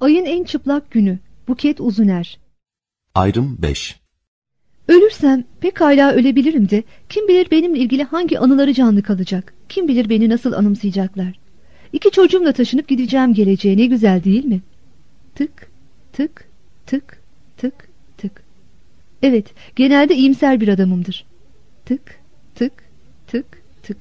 Ayın en çıplak günü. Buket Uzuner. Ayrım 5. Ölürsem pekala ölebilirim de kim bilir benimle ilgili hangi anıları canlı kalacak? Kim bilir beni nasıl anımsayacaklar? 2 çocuğumla taşınıp gideceğim geleceğe, ne güzel değil mi? Tık, tık, tık, tık, tık. Evet, genelde iyimser bir adamımdır. Tık, tık, tık, tık.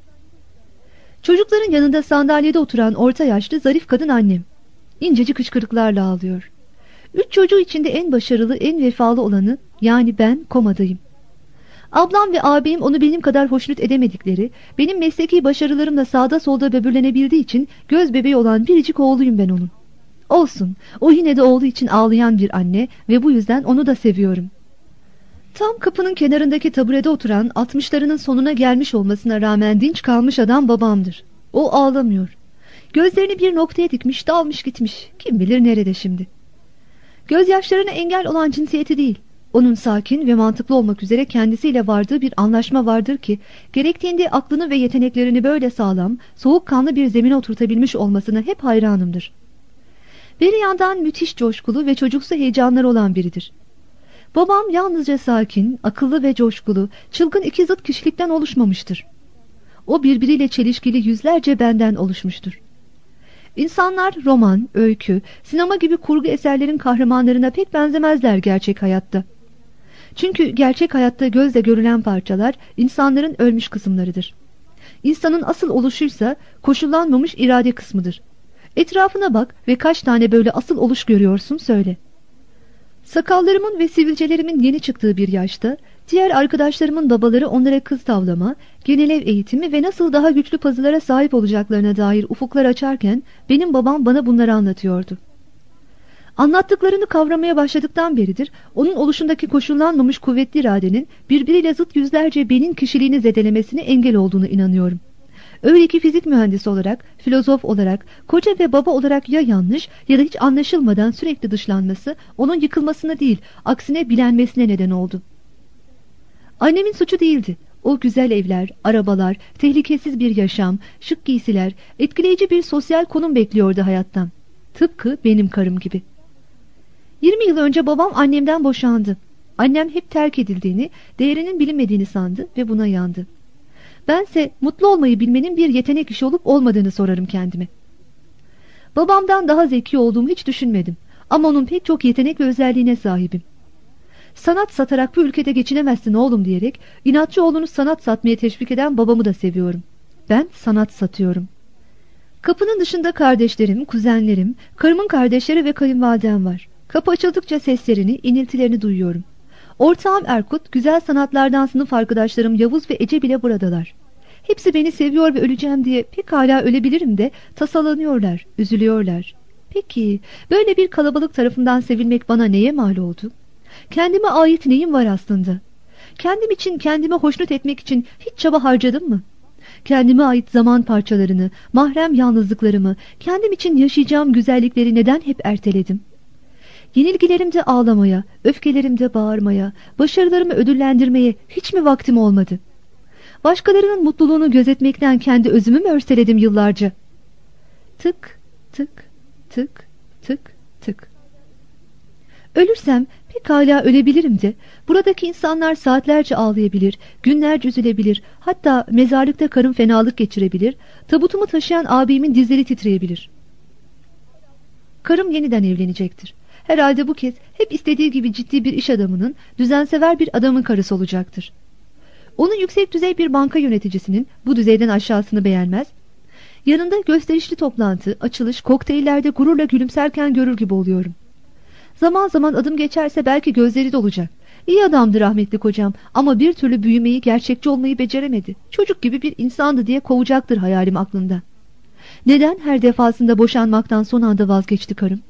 Çocukların yanında sandalyede oturan orta yaşlı zarif kadın annem. İncecik hıçkırıklarla ağlıyor. 3 çocuğu içinde en başarılı, en vefalı olanı, yani ben komadayım. Ablam ve ağabeyim onu benim kadar hoşnut edemedikleri, benim mesleki başarılarımla sağda solda böbürlenebildiği için göz bebeği olan biricik oğluyum ben onun. Olsun, o yine de oğlu için ağlayan bir anne ve bu yüzden onu da seviyorum. Tam kapının kenarındaki taburede oturan 60'larının sonuna gelmiş olmasına rağmen dinç kalmış adam babamdır. O ağlamıyor. Gözlerini bir noktaya dikmiş, dalmış gitmiş. Kim bilir nerede şimdi. Gözyaşlarına engel olan cinsiyeti değil. Onun sakin ve mantıklı olmak üzere kendisiyle vardığı bir anlaşma vardır ki, gerektiğinde aklını ve yeteneklerini böyle sağlam, soğukkanlı bir zemine oturtabilmiş olmasına hep hayranımdır. Bir yandan müthiş coşkulu ve çocuksu heyecanları olan biridir. Babam yalnızca sakin, akıllı ve coşkulu, çılgın 2 zıt kişilikten oluşmamıştır. O birbiriyle çelişkili yüzlerce benden oluşmuştur. İnsanlar roman, öykü, sinema gibi kurgu eserlerin kahramanlarına pek benzemezler gerçek hayatta. Çünkü gerçek hayatta gözle görülen parçalar insanların ölmüş kısımlarıdır. İnsanın asıl oluşuysa koşullanmamış irade kısmıdır. Etrafına bak ve kaç tane böyle asıl oluş görüyorsun söyle. Sakallarımın ve sivilcelerimin yeni çıktığı bir yaşta, diğer arkadaşlarımın babaları onlara kız tavlama, genel ev eğitimi ve nasıl daha güçlü pazılara sahip olacaklarına dair ufuklar açarken, benim babam bana bunları anlatıyordu. Anlattıklarını kavramaya başladıktan beridir, onun oluşundaki koşullanmamış kuvvetli iradenin birbiriyle zıt yüzlerce benim kişiliğini zedelemesine engel olduğunu inanıyorum. Öyle ki fizik mühendisi olarak, filozof olarak, koca ve baba olarak ya yanlış ya da hiç anlaşılmadan sürekli dışlanması, onun yıkılmasına değil, aksine bilenmesine neden oldu. Annemin suçu değildi. O güzel evler, arabalar, tehlikesiz bir yaşam, şık giysiler, etkileyici bir sosyal konum bekliyordu hayattan. Tıpkı benim karım gibi. 20 yıl önce babam annemden boşandı. Annem hep terk edildiğini, değerinin bilinmediğini sandı ve buna yandı. Bense mutlu olmayı bilmenin bir yetenek işi olup olmadığını sorarım kendime. Babamdan daha zeki olduğumu hiç düşünmedim. Ama onun pek çok yetenek ve özelliğine sahibim. Sanat satarak bu ülkede geçinemezsin oğlum diyerek inatçı oğlunu sanat satmaya teşvik eden babamı da seviyorum. Ben sanat satıyorum. Kapının dışında kardeşlerim, kuzenlerim, karımın kardeşleri ve kayınvalidem var. Kapı açıldıkça seslerini, iniltilerini duyuyorum. Ortağım Erkut, güzel sanatlardan sınıf arkadaşlarım Yavuz ve Ece bile buradalar. Hepsi beni seviyor ve öleceğim diye pekala ölebilirim de tasalanıyorlar, üzülüyorlar. Peki, böyle bir kalabalık tarafından sevilmek bana neye mal oldu? Kendime ait neyim var aslında? Kendim için, kendimi hoşnut etmek için hiç çaba harcadım mı? Kendime ait zaman parçalarını, mahrem yalnızlıklarımı, kendim için yaşayacağım güzellikleri neden hep erteledim? Yenilgilerimde ağlamaya, öfkelerimde bağırmaya, başarılarımı ödüllendirmeye hiç mi vaktim olmadı? Başkalarının mutluluğunu gözetmekten kendi özümü mü örseledim yıllarca? Tık, tık, tık, tık, tık. Ölürsem pekala ölebilirim de, buradaki insanlar saatlerce ağlayabilir, günlerce üzülebilir, hatta mezarlıkta karım fenalık geçirebilir, tabutumu taşıyan abimin dizleri titreyebilir. Karım yeniden evlenecektir. Herhalde bu kez hep istediği gibi ciddi bir iş adamının, düzensever bir adamın karısı olacaktır. Onu yüksek düzey bir banka yöneticisinin bu düzeyden aşağısını beğenmez, yanında gösterişli toplantı, açılış, kokteyllerde gururla gülümserken görür gibi oluyorum. Zaman zaman adım geçerse belki gözleri dolacak. İyi adamdı rahmetli kocam ama bir türlü büyümeyi, gerçekçi olmayı beceremedi. Çocuk gibi bir insandı diye kovacaktır hayalim aklında. Neden her defasında boşanmaktan son anda vazgeçti karım?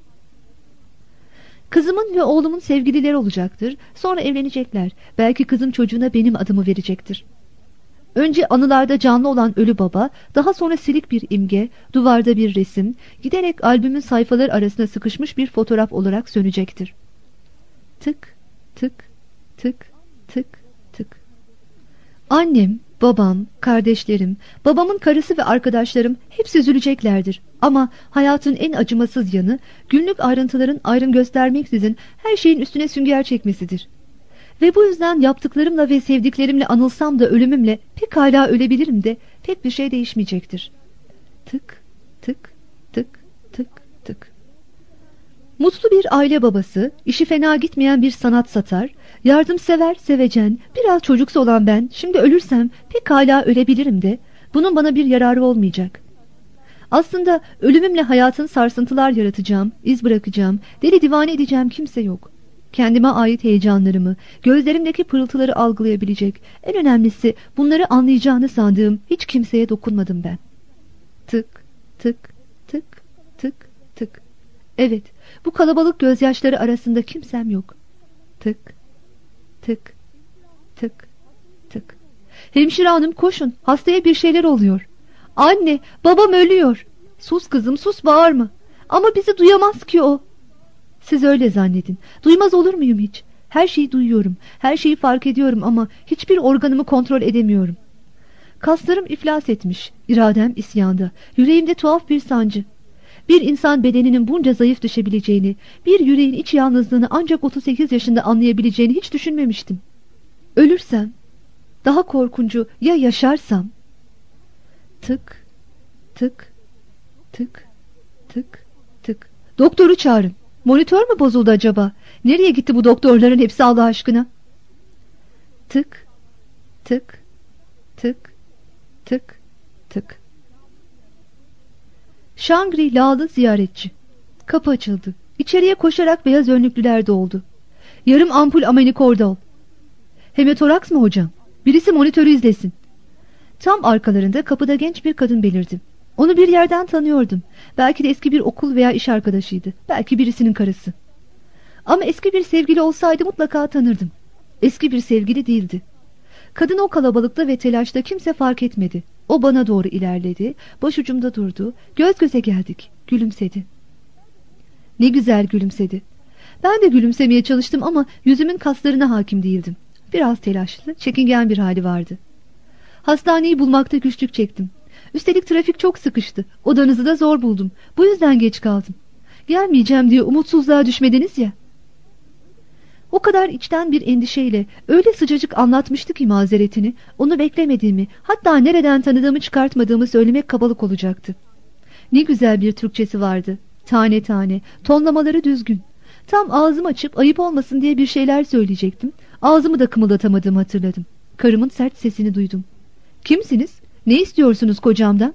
Kızımın ve oğlumun sevgilileri olacaktır. Sonra evlenecekler. Belki kızım çocuğuna benim adımı verecektir. Önce anılarda canlı olan ölü baba, daha sonra silik bir imge, duvarda bir resim, giderek albümün sayfaları arasına sıkışmış bir fotoğraf olarak sönecektir. Tık, tık, tık, tık, tık. Annem, Babam, kardeşlerim, babamın karısı ve arkadaşlarım hepsi üzüleceklerdir. Ama hayatın en acımasız yanı günlük ayrıntıların ayrım göstermeksizin her şeyin üstüne sünger çekmesidir. Ve bu yüzden yaptıklarımla ve sevdiklerimle anılsam da ölümümle pekala ölebilirim de pek bir şey değişmeyecektir. Tık, tık, tık, tık, tık. Mutlu bir aile babası, işi fena gitmeyen bir sanat satar, yardımsever, sevecen, biraz çocuksu olan ben, şimdi ölürsem pekala ölebilirim de, bunun bana bir yararı olmayacak. Aslında ölümümle hayatın sarsıntılar yaratacağım, iz bırakacağım, deli divane edeceğim kimse yok. Kendime ait heyecanlarımı, gözlerimdeki pırıltıları algılayabilecek, en önemlisi bunları anlayacağını sandığım hiç kimseye dokunmadım ben. Tık, tık, tık, tık, tık. Evet, bu kalabalık gözyaşları arasında kimsem yok. Tık, tık, tık, tık. Hemşire hanım koşun, hastaya bir şeyler oluyor. Anne, babam ölüyor. Sus kızım, sus, bağırma. Ama bizi duyamaz ki o. Siz öyle zannedin. Duymaz olur muyum hiç? Her şeyi duyuyorum, her şeyi fark ediyorum ama hiçbir organımı kontrol edemiyorum. Kaslarım iflas etmiş, iradem isyanda, yüreğimde tuhaf bir sancı. Bir insan bedeninin bunca zayıf düşebileceğini, bir yüreğin iç yalnızlığını ancak 38 yaşında anlayabileceğini hiç düşünmemiştim. Ölürsem, daha korkuncu ya yaşarsam? Tık, tık, tık, tık, tık. Doktoru çağırın. Monitör mü bozuldu acaba? Nereye gitti bu doktorların hepsi Allah aşkına? Tık, tık, tık, tık, tık. Şangri-La'lı ziyaretçi. Kapı açıldı. İçeriye koşarak beyaz önlüklüler doldu. Yarım ampul amenikordol. Hemotoraks mı hocam? Birisi monitörü izlesin. Tam arkalarında kapıda genç bir kadın belirdi. Onu bir yerden tanıyordum. Belki de eski bir okul veya iş arkadaşıydı. Belki birisinin karısı. Ama eski bir sevgili olsaydı mutlaka tanırdım. Eski bir sevgili değildi. Kadın o kalabalıkta ve telaşta kimse fark etmedi. O bana doğru ilerledi, başucumda durdu, göz göze geldik, gülümsedi. Ne güzel gülümsedi. Ben de gülümsemeye çalıştım ama yüzümün kaslarına hakim değildim. Biraz telaşlı, çekingen bir hali vardı. Hastaneyi bulmakta güçlük çektim. Üstelik trafik çok sıkıştı. Odanızı da zor buldum. Bu yüzden geç kaldım. Gelmeyeceğim diye umutsuzluğa düşmediniz ya. O kadar içten bir endişeyle öyle sıcacık anlatmıştı ki mazeretini, onu beklemediğimi, hatta nereden tanıdığımı çıkartmadığımı söylemek kabalık olacaktı. Ne güzel bir Türkçesi vardı. Tane tane, tonlamaları düzgün. Tam ağzımı açıp ayıp olmasın diye bir şeyler söyleyecektim. Ağzımı da kımıldatamadığımı hatırladım. Karımın sert sesini duydum. Kimsiniz? Ne istiyorsunuz kocamdan?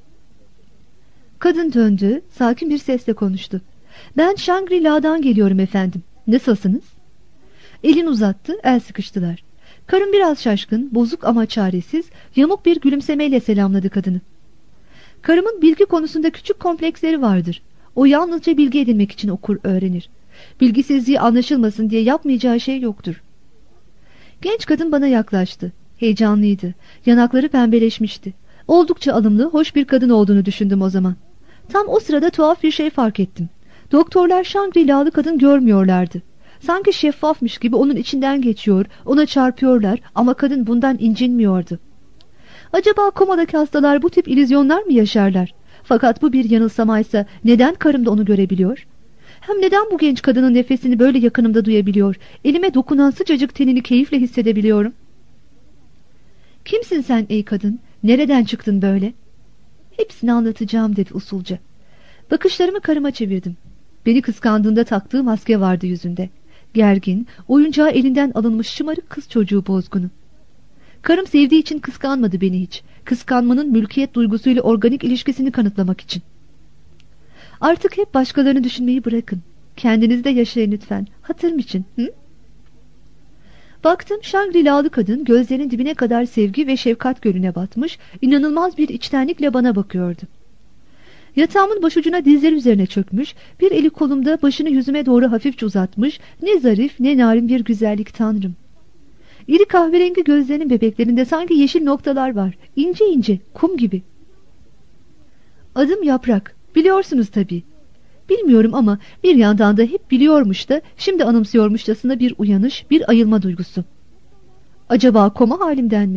Kadın döndü, sakin bir sesle konuştu. Ben Shangri-La'dan geliyorum efendim. Nasılsınız? Elini uzattı, el sıkıştılar. Karım biraz şaşkın, bozuk ama çaresiz, yamuk bir gülümsemeyle selamladı kadını. Karımın bilgi konusunda küçük kompleksleri vardır. O yalnızca bilgi edinmek için okur, öğrenir. Bilgisizliği anlaşılmasın diye yapmayacağı şey yoktur. Genç kadın bana yaklaştı. Heyecanlıydı. Yanakları pembeleşmişti. Oldukça alımlı, hoş bir kadın olduğunu düşündüm o zaman. Tam o sırada tuhaf bir şey fark ettim. Doktorlar Shangri-La'lı kadın görmüyorlardı. Sanki şeffafmış gibi onun içinden geçiyor, ona çarpıyorlar ama kadın bundan incinmiyordu. Acaba komadaki hastalar bu tip illüzyonlar mı yaşarlar? Fakat bu bir yanılsamaysa neden karım da onu görebiliyor? Hem neden bu genç kadının nefesini böyle yakınımda duyabiliyor? Elime dokunan sıcacık tenini keyifle hissedebiliyorum. Kimsin sen ey kadın? Nereden çıktın böyle? Hepsini anlatacağım dedi usulca. Bakışlarımı karıma çevirdim. Beni kıskandığında taktığı maske vardı yüzünde. Gergin, oyuncağı elinden alınmış şımarık kız çocuğu bozgunu. Karım sevdiği için kıskanmadı beni hiç. Kıskanmanın mülkiyet duygusuyla organik ilişkisini kanıtlamak için. Artık hep başkalarını düşünmeyi bırakın. Kendinizi de yaşayın lütfen. Hatırım için. Hı? Baktım Shangri-La'lı kadın gözlerinin dibine kadar sevgi ve şefkat gölüne batmış, inanılmaz bir içtenlikle bana bakıyordu. Yatağımın başucuna dizleri üzerine çökmüş, bir eli kolumda başını yüzüme doğru hafifçe uzatmış, ne zarif ne narin bir güzellik tanrım. İri kahverengi gözlerinin bebeklerinde sanki yeşil noktalar var, ince ince, kum gibi. Adım Yaprak, biliyorsunuz tabii. Bilmiyorum ama bir yandan da hep biliyormuş da şimdi anımsıyormuşçasına bir uyanış, bir ayılma duygusu. Acaba koma halimden mi?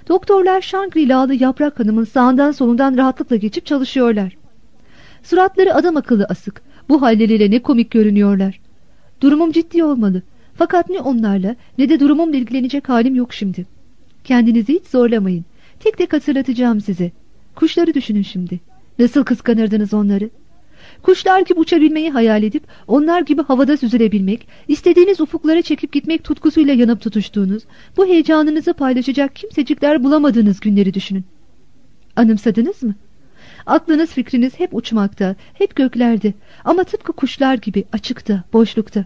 Doktorlar Shangri-La'lı Yaprak Hanım'ın sağından solundan rahatlıkla geçip çalışıyorlar. Suratları adam akıllı asık. Bu halleriyle ne komik görünüyorlar. Durumum ciddi olmalı. Fakat ne onlarla ne de durumumla ilgilenecek halim yok şimdi. Kendinizi hiç zorlamayın. Tek tek hatırlatacağım size. Kuşları düşünün şimdi. Nasıl kıskanırdınız onları? Kuşlar gibi uçabilmeyi hayal edip onlar gibi havada süzülebilmek, istediğiniz ufuklara çekip gitmek tutkusuyla yanıp tutuştuğunuz, bu heyecanınızı paylaşacak kimsecikler bulamadığınız günleri düşünün. Anımsadınız mı? Aklınız fikriniz hep uçmakta, hep göklerde ama tıpkı kuşlar gibi açıkta, boşlukta.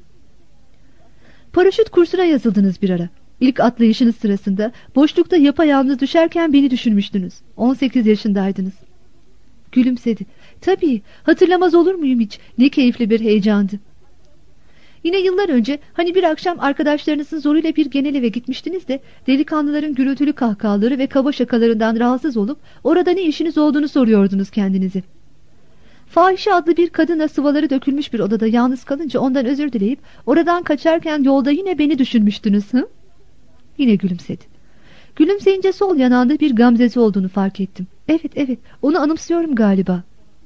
Paraşüt kursuna yazıldınız bir ara. İlk atlayışınız sırasında boşlukta yapayalnız düşerken beni düşünmüştünüz. 18 yaşındaydınız. Gülümsedi. Tabii, hatırlamaz olur muyum hiç? Ne keyifli bir heyecandı. Yine yıllar önce hani bir akşam arkadaşlarınızın zoruyla bir genel eve gitmiştiniz de delikanlıların gürültülü kahkahaları ve kaba şakalarından rahatsız olup orada ne işiniz olduğunu soruyordunuz kendinizi. Fahişe adlı bir kadına sıvaları dökülmüş bir odada yalnız kalınca ondan özür dileyip oradan kaçarken yolda yine beni düşünmüştünüz, hı? Yine gülümsedi. Gülümseyince sol yanağında bir gamzesi olduğunu fark ettim. Evet, onu anımsıyorum galiba.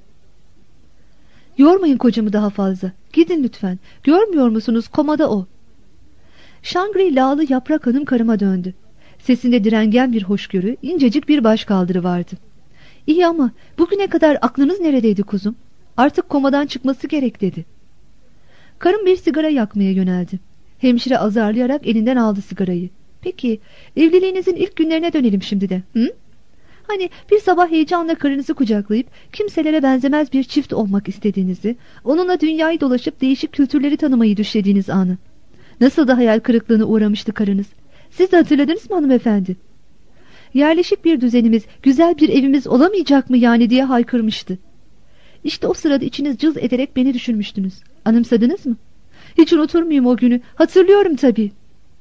Yormayın kocamı daha fazla. Gidin lütfen. Görmüyor musunuz, komada o. Shangri-La'lı Yaprak Hanım karıma döndü. Sesinde direngen bir hoşgörü, incecik bir başkaldırı vardı. İyi ama bugüne kadar aklınız neredeydi kuzum? Artık komadan çıkması gerek dedi. Karım bir sigara yakmaya yöneldi. Hemşire azarlayarak elinden aldı sigarayı. Peki, evliliğinizin ilk günlerine dönelim şimdi de. Hı? Hani bir sabah heyecanla karınızı kucaklayıp kimselere benzemez bir çift olmak istediğinizi, onunla dünyayı dolaşıp değişik kültürleri tanımayı düşlediğiniz anı. Nasıl da hayal kırıklığına uğramıştı karınız. Siz de hatırladınız mı hanımefendi? Yerleşik bir düzenimiz, güzel bir evimiz olamayacak mı yani diye haykırmıştı. İşte o sırada içiniz cız ederek beni düşünmüştünüz. Anımsadınız mı? Hiç unutur muyum o günü? Hatırlıyorum tabii.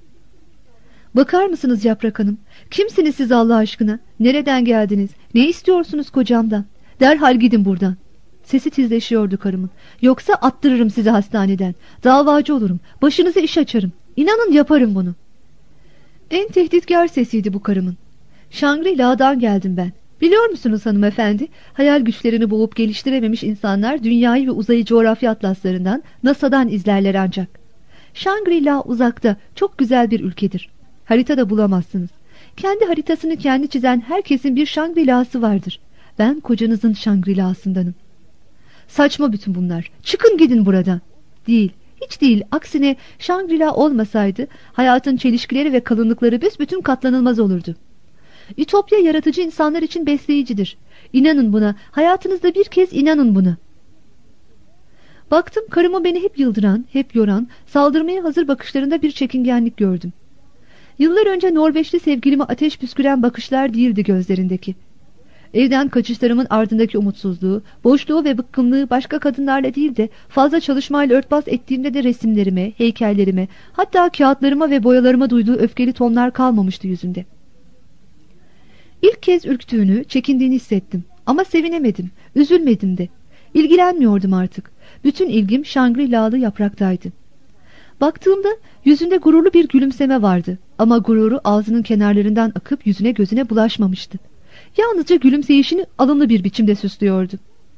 Bakar mısınız Yaprak Hanım? Kimsiniz siz Allah aşkına? Nereden geldiniz? Ne istiyorsunuz kocamdan? Derhal gidin buradan. Sesi tizleşiyordu karımın. Yoksa attırırım sizi hastaneden. Davacı olurum. Başınıza iş açarım. İnanın yaparım bunu. En tehditkar sesiydi bu karımın. Shangri-La'dan geldim ben. Biliyor musunuz hanımefendi? Hayal güçlerini boğup geliştirememiş insanlar dünyayı ve uzayı coğrafya atlaslarından, NASA'dan izlerler ancak. Shangri-La uzakta, çok güzel bir ülkedir. Haritada bulamazsınız. Kendi haritasını kendi çizen herkesin bir Shangri-La'sı vardır. Ben kocanızın Shangri-La'sındanım. Saçma bütün bunlar. Çıkın gidin buradan. Değil, hiç değil. Aksine Shangri-La olmasaydı hayatın çelişkileri ve kalınlıkları büsbütün katlanılmaz olurdu. Ütopya yaratıcı insanlar için besleyicidir. İnanın buna. Hayatınızda bir kez inanın buna. Baktım karımı beni hep yıldıran, hep yoran, saldırmaya hazır bakışlarında bir çekingenlik gördüm. Yıllar önce Norveçli sevgilime ateş püsküren bakışlar değildi gözlerindeki. Evden kaçışlarımın ardındaki umutsuzluğu, boşluğu ve bıkkınlığı başka kadınlarla değil de fazla çalışmayla örtbas ettiğimde de resimlerime, heykellerime, hatta kağıtlarıma ve boyalarıma duyduğu öfkeli tonlar kalmamıştı yüzünde. İlk kez ürktüğünü, çekindiğini hissettim ama sevinemedim, üzülmedim de. İlgilenmiyordum artık. Bütün ilgim Shangri-La'lı Yaprak'taydı. Baktığımda yüzünde gururlu bir gülümseme vardı ama gururu ağzının kenarlarından akıp yüzüne gözüne bulaşmamıştı. Yalnızca gülümseyişini alımlı bir biçimde süslüyordu.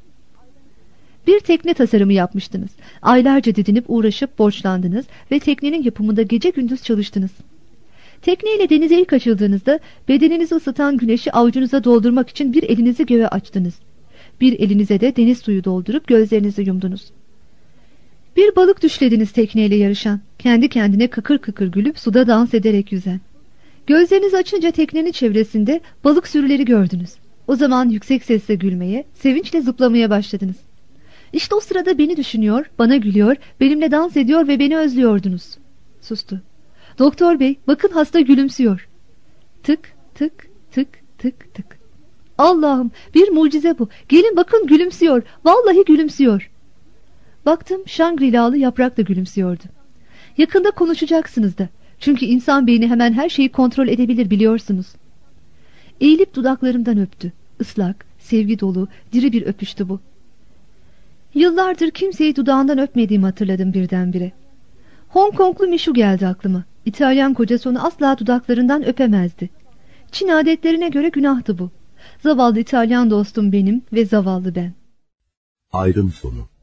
Bir tekne tasarımı yapmıştınız. Aylarca didinip uğraşıp borçlandınız ve teknenin yapımında gece gündüz çalıştınız. Tekneyle denize ilk açıldığınızda bedeninizi ısıtan güneşi avucunuza doldurmak için bir elinizi göğe açtınız. Bir elinize de deniz suyu doldurup gözlerinizi yumdunuz. Bir balık düşlediniz tekneyle yarışan, kendi kendine kıkır kıkır gülüp suda dans ederek yüzen. Gözlerinizi açınca teknenin çevresinde balık sürüleri gördünüz. O zaman yüksek sesle gülmeye, sevinçle zıplamaya başladınız. İşte o sırada beni düşünüyor, bana gülüyor, benimle dans ediyor ve beni özlüyordunuz. Sustu. Doktor bey, bakın hasta gülümsüyor. Tık tık tık tık tık. Allah'ım, bir mucize bu. Gelin bakın gülümsüyor. Vallahi gülümsüyor. Baktım Shangri-La'lı Yaprak da gülümsüyordu. Yakında konuşacaksınız da. Çünkü insan beyni hemen her şeyi kontrol edebilir biliyorsunuz. Eğilip dudaklarımdan öptü. Islak, sevgi dolu, diri bir öpüştü bu. Yıllardır kimseyi dudağından öpmediğimi hatırladım birdenbire. Hong Konglu Mişu geldi aklıma. İtalyan kocası onu asla dudaklarından öpemezdi. Çin adetlerine göre günahtı bu. Zavallı İtalyan dostum benim ve zavallı ben. Ayrım sonu.